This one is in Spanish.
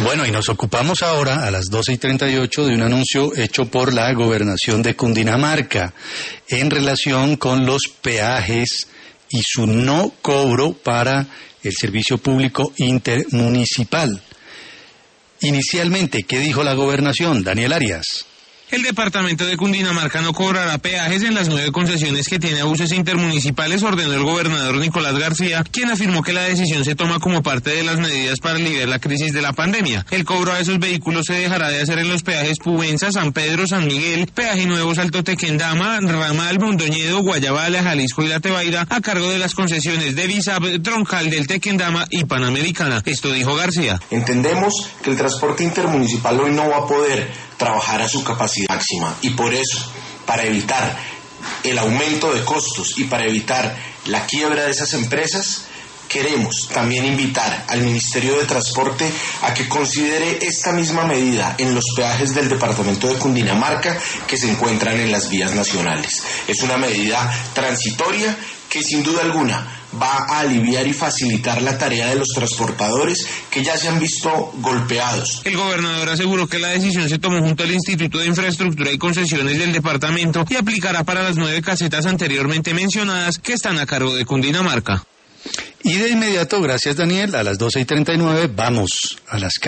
Bueno, y nos ocupamos ahora a las 12:38 de un anuncio hecho por la Gobernación de Cundinamarca en relación con los peajes y su no cobro para el servicio público intermunicipal. Inicialmente, ¿qué dijo la Gobernación? Daniel Arias. El departamento de Cundinamarca no cobrará peajes en las 9 concesiones que tiene a buses intermunicipales, ordenó el gobernador Nicolás García, quien afirmó que la decisión se toma como parte de las medidas para aliviar la crisis de la pandemia. El cobro a esos vehículos se dejará de hacer en los peajes Pubenza, San Pedro, San Miguel, Peaje Nuevo, Salto Tequendama, Ramal, Mondoñedo, Guayabala, Jalisco y La Tebaida, a cargo de las concesiones de Visab, Troncal del Tequendama y Panamericana. Esto dijo García. Entendemos que el transporte intermunicipal hoy no va a poder trabajar a su capacidad máxima y por eso, para evitar el aumento de costos y para evitar la quiebra de esas empresas, queremos también invitar al Ministerio de Transporte a que considere esta misma medida en los peajes del departamento de Cundinamarca que se encuentran en las vías nacionales. Es una medida transitoria que sin duda alguna va a aliviar y facilitar la tarea de los transportadores que ya se han visto golpeados. El gobernador aseguró que la decisión se tomó junto al Instituto de Infraestructura y Concesiones del departamento y aplicará para las 9 casetas anteriormente mencionadas que están a cargo de Cundinamarca. Y de inmediato, gracias Daniel, a las 12:39 vamos a las